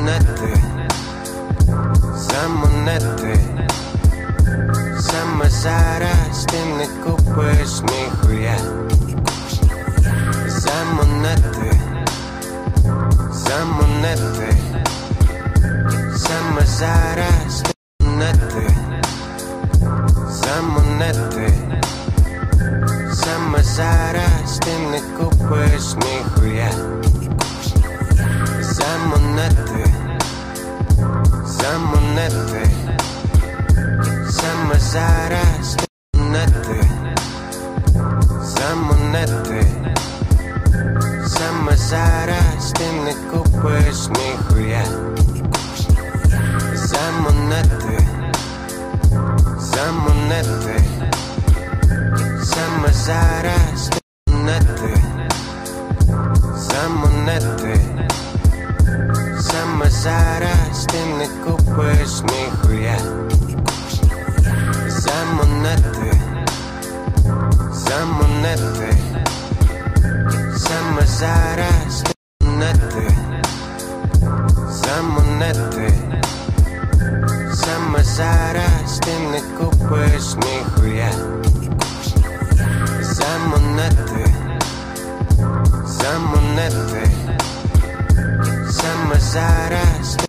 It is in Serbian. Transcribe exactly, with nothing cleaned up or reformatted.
ne ti, samo ne ti. Sama zaraz ti ne kupuješ nihuja. Samo ne ti, samo ne ti. Sama zaraz ti ne ti, samo ne ti. Sama zaraz ti ne kupuješ nihuja. Samo ne ti, samo ne ti. Sama zaraz ti ne ti, samo ne ti. Sama zaraz ti ne kupuješ nihuja. Samo ne ti, samo ne ti. Sama zaraz ti ne ti, samo ne ti. Sama zaraz ti ne kupuješ nihuja. Samo ne ti, samo ne ti. Sama zaraz ti ne ti, samo ne ti. Sama zaraz ti ne kupuješ nihuja. Samo ne ti, samo ne ti. Sama zaraz ti